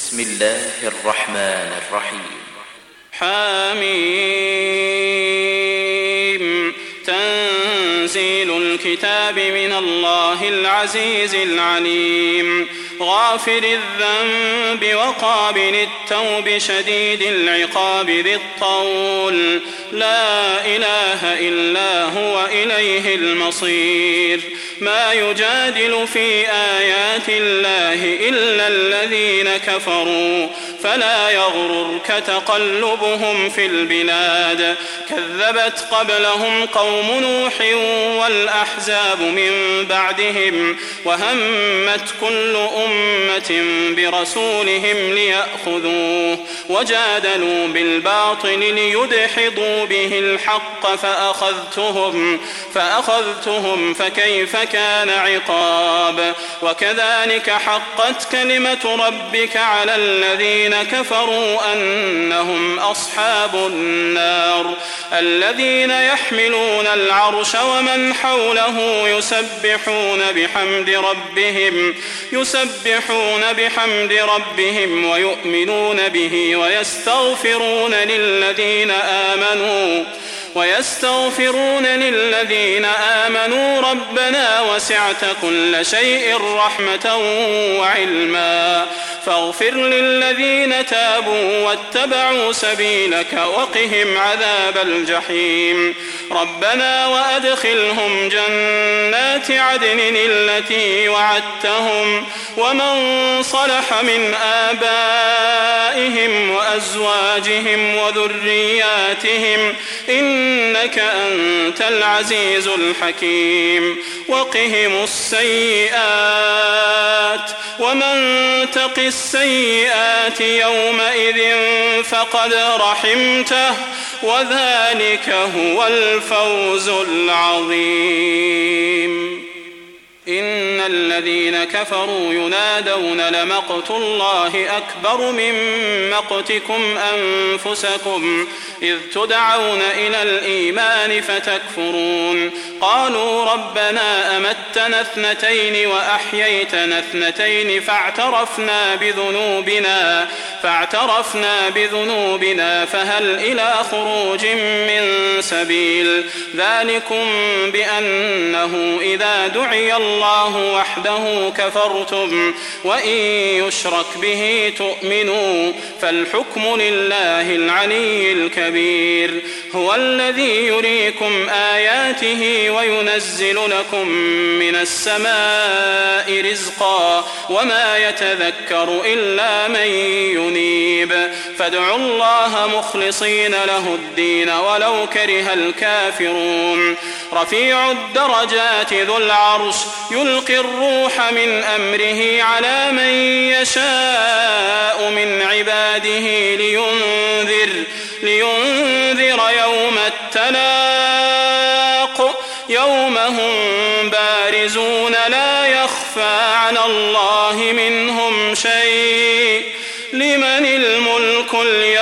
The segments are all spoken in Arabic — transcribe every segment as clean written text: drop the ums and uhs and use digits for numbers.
بسم الله الرحمن الرحيم. حميم. تنزيل الكتاب من الله العزيز العليم. غافر الذنب وقابل التوب شديد العقاب ذي الطول. لا إله إلا هو إليه المصير. ما يجادل في آيات الله إلا الذين كفروا فلا يغررك تقلبهم في البلاد. كذبت قبلهم قوم نوح والأحزاب من بعدهم وهمت كل أمة برسولهم ليأخذوه وجادلوا بالباطل ليدحضوا به الحق فأخذتهم فكيف كان عقاب. وكذلك حقت كلمة ربك على الذين كفروا أنهم أصحاب النار. الذين يحملون العرش ومن حوله يسبحون بحمد ربهم ويؤمنون به ويستغفرون للذين آمنوا ربنا وسعت كل شيء رحمة وعلما فاغفر للذين تابوا واتبعوا سبيلك وقهم عذاب الجحيم. ربنا وأدخلهم جنات عدن التي وعدتهم ومن صلح من آبائهم وأزواجهم وذرياتهم إنك أنت العزيز الحكيم. وقهم السيئات ومن تق السيئات يومئذ فقد رحمته وذلك هو الفوز العظيم. إن الذين كفروا ينادون لمقت الله أكبر من مقتكم أنفسكم إذ تدعون إلى الإيمان فتكفرون. قالوا ربنا أمتنا اثنتين وأحييتنا اثنتين فاعترفنا بذنوبنا فهل إلى خروج من سبيل. ذلكم بأنه إذا دعي الله وحده كفرتم وإن يشرك به تؤمنوا فالحكم لله العلي الكبير. هو الذي يريكم آياته وينزل لكم من السماء رزقا وما يتذكر إلا من ينيب. فادعوا الله مخلصين له الدين ولو كره الكافرون. رفيع الدرجات ذو العرش يلقي الروح من أمره على من يشاء من عباده لينذر يوم التلاق يوم هم بارزون لا يخفى على الله منهم شيء. لمن الملك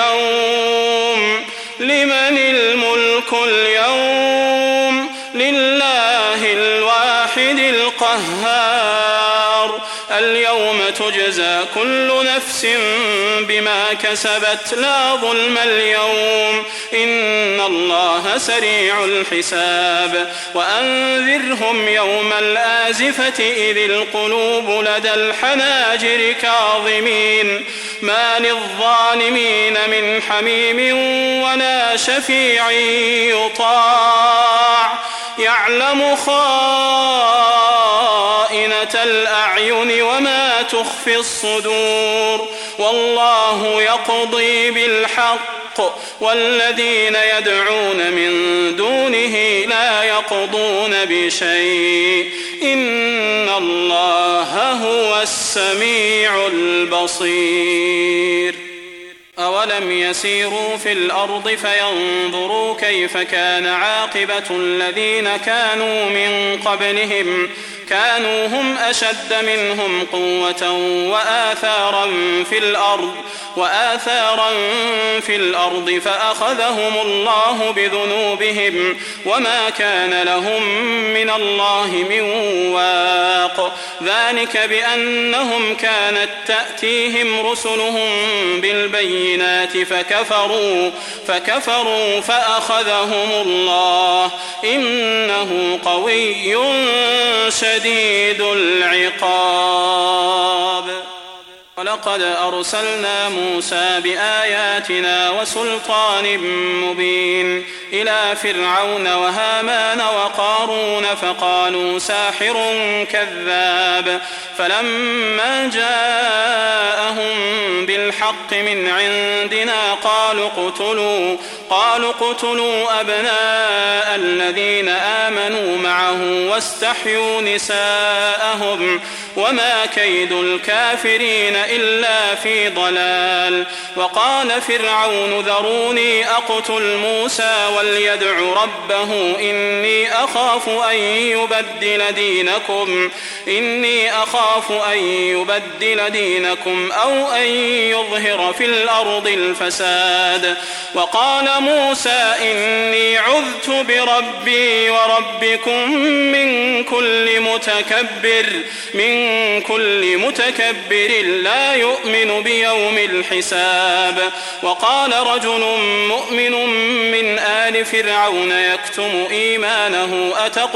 اليوم لله الواحد القهار. اليوم تجزى كل نفس بما كسبت لا ظلم اليوم إن الله سريع الحساب. وأنذرهم يوم الآزفة إذ القلوب لدى الحناجر كاظمين ما للظالمين من حميم ولا شفيع يطاع. يعلم خائنة الأعين وما تخفي الصدور والله يقضي بالحق والذين يدعون من دونه لا يقضون بشيء إن الله هو السميع البصير. أولم يسيروا في الأرض فينظروا كيف كان عاقبة الذين كانوا من قبلهم كانوا هم أشد منهم قوة وآثارا في الأرض فأخذهم الله بذنوبهم وما كان لهم من الله من واق. ذلك بأنهم كانت تأتيهم رسلهم بالبينات فكفروا فأخذهم الله إنه قوي شديد العقاب. ولقد أرسلنا موسى بآياتنا وسلطان مبين إلى فرعون وهامان وقارون فقالوا ساحر كذاب. فلما جاءهم بالحق من عندنا قالوا اقتلوا أبناء الذين آمنوا معه واستحيوا نساءهم وما كيد الكافرين إلا في ضلال. وقال فرعون ذروني أقتل موسى وليدع ربه إني أخاف أن يبدل دينكم أو أن يظهر في الأرض الفساد. وقال موسى إني عذت بربي وربكم من كل متكبر لا يؤمن بيوم الحساب. وقال رجل مؤمن من آل فرعون يكتم إيمانه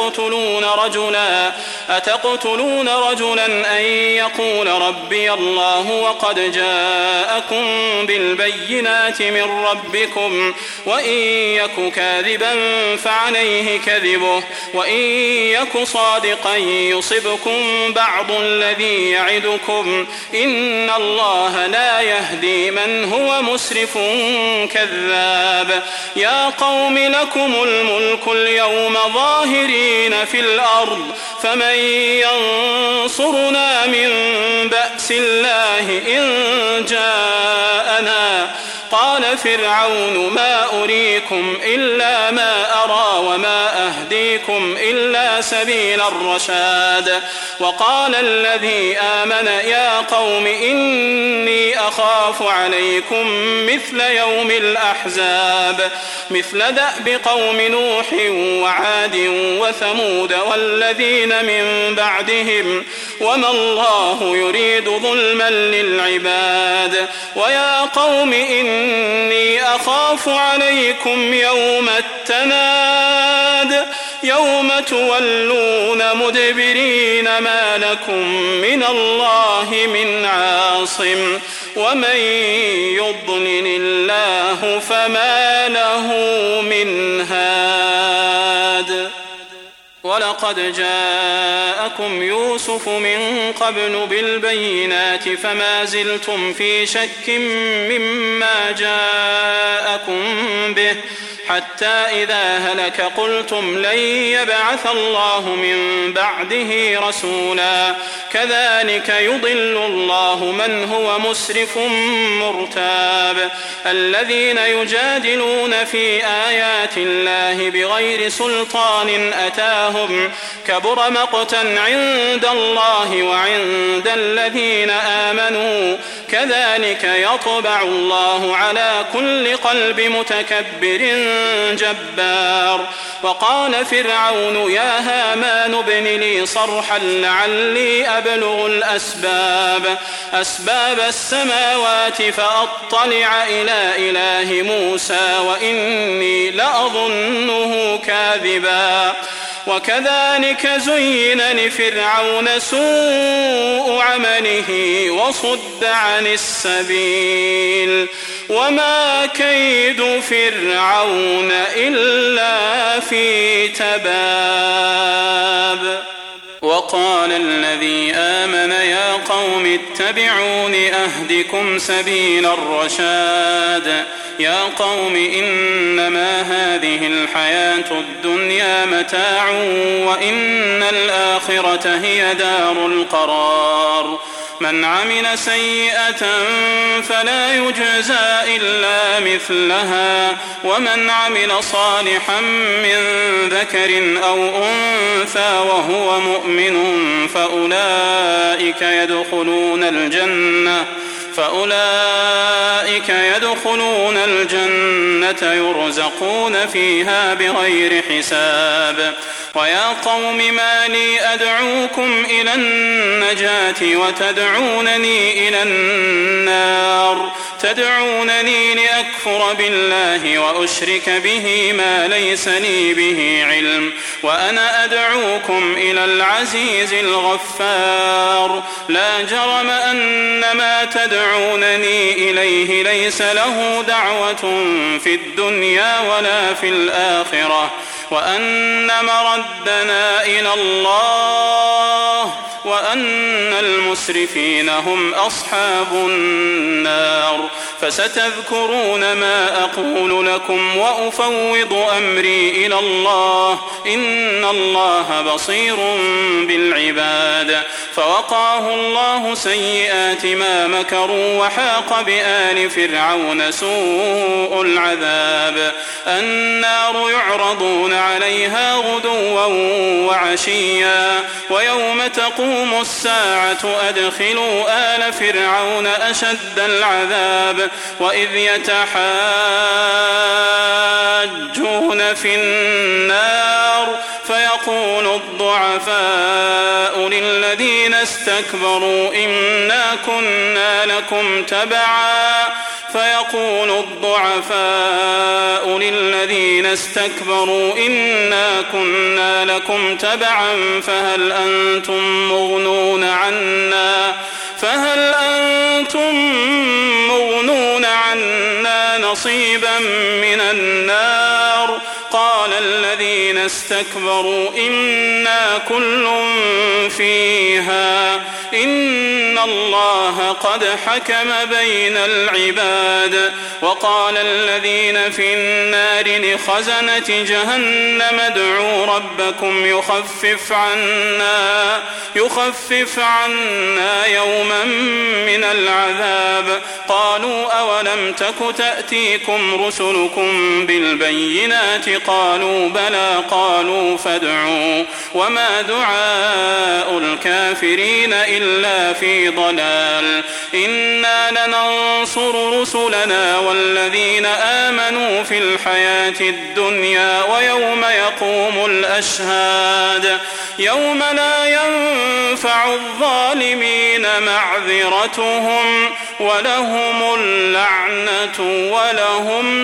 أتقتلون رجلا أن يقول ربي الله وقد جاءكم بالبينات من ربكم وإن يك كاذبا فعليه كذبه وإن يك صادقا يصبكم بعض الذي يعدكم إن الله لا يهدي من هو مسرف كذاب. يا قوم لكم الملك اليوم ظاهرين في الأرض فمن ينصرنا من بأس الله إن جاءنا. قال فرعون ما أريكم إلا ما أرى وما أهديكم إلا سبيل الرشاد. وقال الذي آمن يا قوم إني أخاف عليكم مثل يوم الأحزاب مثل دأب قوم نوح وعاد وثمود والذين من بعدهم وما الله يريد ظلما للعباد. ويا قوم إني أخاف عليكم يوم التناد يوم تولون مدبرين ما لكم من الله من عاصم ومن يضلل الله فما له من هاد. ولقد جاءكم يوسف من قبل بالبينات فما زلتم في شك مما جاءكم به حتى إذا هلك قلتم لن يبعث الله من بعده رسولا كذلك يضل الله من هو مسرف مرتاب. الذين يجادلون في آيات الله بغير سلطان أتاهم كبر مقتا عند الله وعند الذين آمنوا كذلك يطبع الله على كل قلب متكبر جبار. وقال فرعون يا هامان ابن لي صرحا لعلي أبلغ أسباب السماوات فأطلع إلى إله موسى وإني لأظنه كاذبا. وكذلك زين لفرعون سوء عمله وصد عن السبيل وما كيد فرعون إلا في تباب. وقال الذي آمن يا قوم اتبعون أهدكم سبيل الرشاد. يا قوم إنما هذه الحياة الدنيا متاع وإن الآخرة هي دار القرار. من عمل سيئة فلا يجزى إلا مثلها ومن عمل صالحا من ذكر أو أنثى وهو مؤمن فأولئك يدخلون الجنة يرزقون فيها بغير حساب. ويا قوم ما لي أدعوكم إلى النجاة وتدعونني إلى النار تدعونني لأكفر بالله وأشرك به ما ليس لي به علم وأنا أدعوكم إلى العزيز الغفار لا جرم أن ما تدعونني إليه ليس له دعوة في الدنيا ولا في الآخرة وأن مردنا إلى الله وأن المسرفين هم أصحاب النار. فستذكرون ما أقول لكم وأفوض أمري إلى الله إن الله بصير بالعباد. فوقاه الله سيئات ما مكروا وحاق بآل فرعون سوء العذاب. النار يعرضون عليها غدوا وعشيا ويوم تقوم الساعة أدخلوا آل فرعون أشد العذاب وإذ يتحاجون في النار فيقول الضعفاء للذين استكبروا إنا كنا لكم تبعا فهل أنتم مغنون عنا نصيبا من النار قال الذين استكبروا إنا كل فيها إن الله قد حكم بين العباد. وقال الذين في النار لخزنة جهنم ادعوا ربكم يخفف عنا يوما من العذاب قالوا أولم تك تأتيكم رسلكم بالبينات قالوا بلى قالوا فادعوا وما دعاء الكافرين إلا في ضلال. إنا لننصر رسلنا والذين آمنوا في الحياة الدنيا ويوم يقوم الأشهاد يوم لا ينفع الظالمين معذرتهم ولهم اللعنة ولهم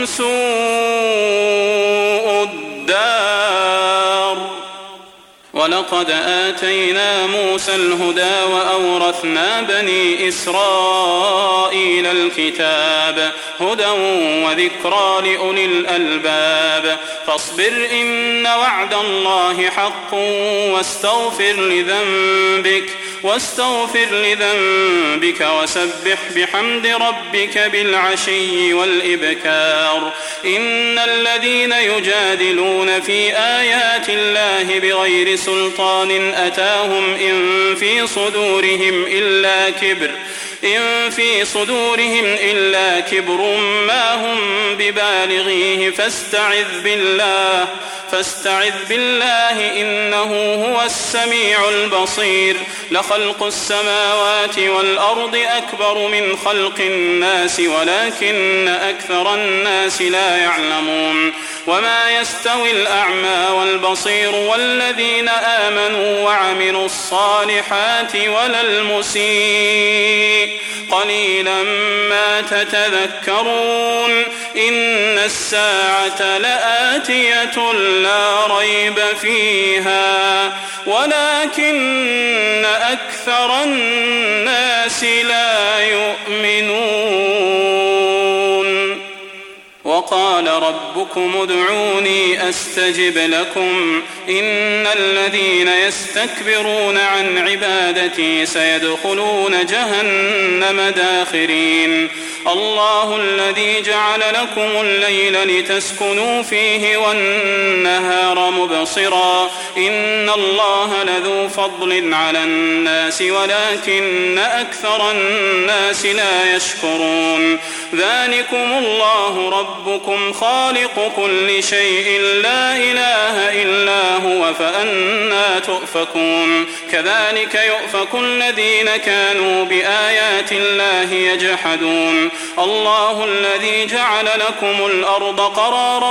سوء الدار. ولقد آتينا موسى الهدى وأورثنا بني إسرائيل الكتاب هدى وذكرى لأولي الألباب. فاصبر إن وعد الله حق واستغفر لذنبك وسبح بحمد ربك بالعشي والإبكار. إن الذين يجادلون في آيات الله بغير سلطان أتاهم إن في صدورهم إلا كبر ما هم ببالغيه فاستعذ بالله إنه هو السميع البصير. لخلق السماوات والأرض أكبر من خلق الناس ولكن أكثر الناس لا يعلمون. وما يستوي الأعمى والبصير والذين آمنوا وعملوا الصالحات ولا المسيء قليلا ما تتذكرون. إن الساعة لآتية لا ريب فيها ولكن أكثر الناس لا يؤمنون. وقال قال ربكم ادعوني أستجب لكم إن الذين يستكبرون عن عبادتي سيدخلون جهنم داخرين الله الذي جعل لكم الليل لتسكنوا فيه والنهار مبصرا إن الله لذو فضل على الناس ولكن أكثر الناس لا يشكرون ذلكم الله ربكم خالق كل شيء لا إله إلا هو فأنى تؤفكون كذلك يؤفك الذين كانوا بآيات الله يجحدون الله الذي جعل لكم الأرض قرارا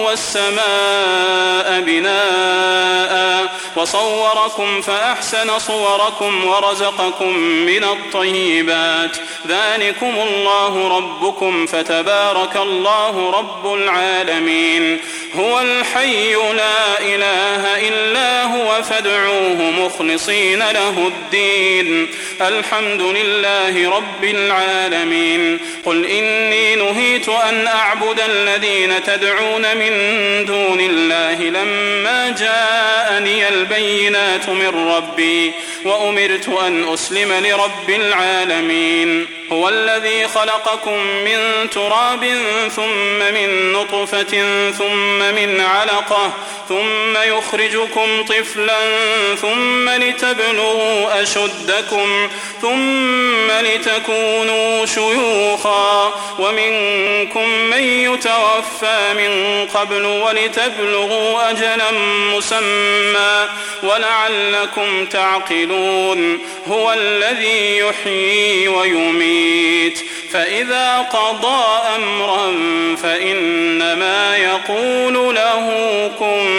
والسماء بناء وصوركم فأحسن صوركم ورزقكم من الطيبات ذلكم الله ربكم فتبارك الله رب العالمين هو الحي لا إله إلا هو فادعوه مخلصين له الدين الحمد لله رب العالمين قل إني نهيت أن أعبد الذين تدعون من دون الله لما جاءني البينات من ربي وأمرت أن أسلم لرب العالمين هو الذي خلقكم من تراب ثم من نطفة ثم من علقة ثم يخرجكم طفلا ثم لتبلغوا أشدكم ثم لتكونوا شيوخا ومنكم من يتوفى من قبل ولتبلغوا أجلا مسمى ولعلكم تعقلون هو الذي يحيي ويميت فإذا قضى أمرا فإنما يقول له كن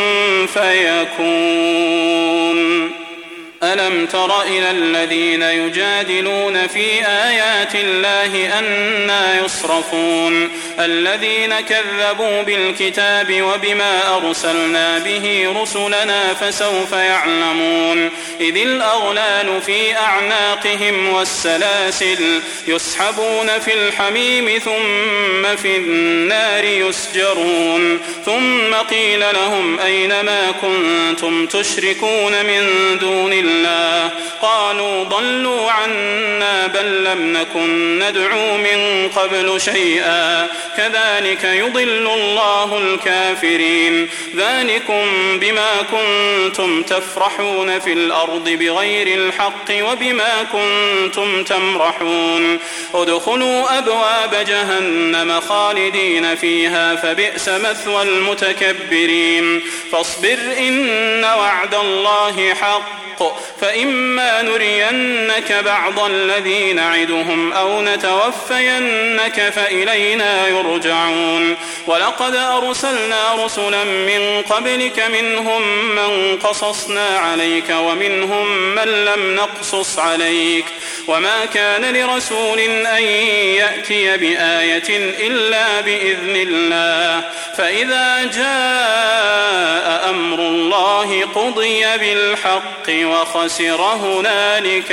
فيكون ألم تر إلى الذين يجادلون في آيات الله أنى يصرفون الذين كذبوا بالكتاب وبما أرسلنا به رسلنا فسوف يعلمون إذ الأغلال في أعناقهم والسلاسل يسحبون في الحميم ثم في النار يسجرون ثم قيل لهم أين ما كنتم تشركون من دون الله قالوا ضلوا عنا بل لم نكن ندعو من قبل شيئا كذلك يضل الله الكافرين ذلكم بما كنتم تفرحون في الأرض بغير الحق وبما كنتم تمرحون ادخلوا أبواب جهنم خالدين فيها فبئس مثوى المتكبرين فاصبر إن وعد الله حق فإما نرينك بعض الذي نعدهم أو نتوفينك فإلينا يرجعون ولقد أرسلنا رسلا من قبلك منهم من قصصنا عليك ومنهم من لم نقصص عليك وما كان لرسول أن يأتي بآية إلا بإذن الله فإذا جاء أمر الله قضي بالحق وخسر هنالك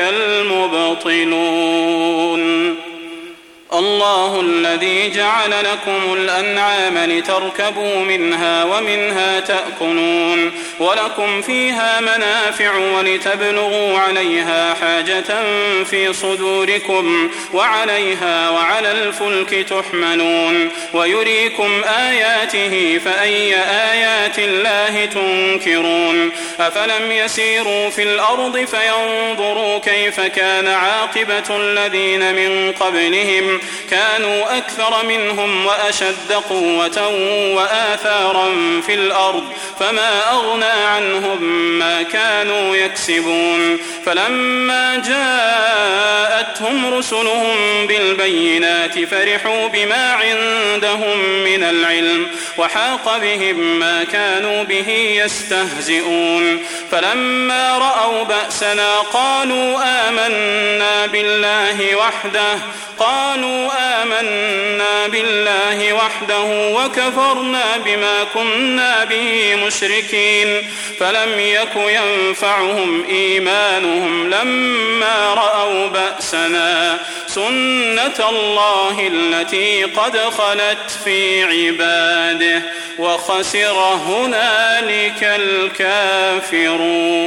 المبطلون الله الذي جعل لكم الأنعام لتركبوا منها ومنها تأكلون ولكم فيها منافع ولتبلغوا عليها حاجة في صدوركم وعليها وعلى الفلك تحملون ويريكم آياته فأي آيات الله تنكرون أفلم يسيروا في الأرض فينظروا كيف كان عاقبة الذين من قبلهم كانوا أكثر منهم وأشد قوة وآثارا في الأرض فما أغنى عنهم ما كانوا يكسبون فلما جاءتهم رسلهم بالبينات فرحوا بما عندهم من العلم وحاق بهم ما كانوا به يستهزئون فلما رأوا بأسنا قالوا آمنا بالله وحده وكفرنا بما كنا به مشركين فلم يك ينفعهم إيمانهم لما رأوا بأسنا سنة الله التي قد خلت في عباده وخسر هنالك الكافرون.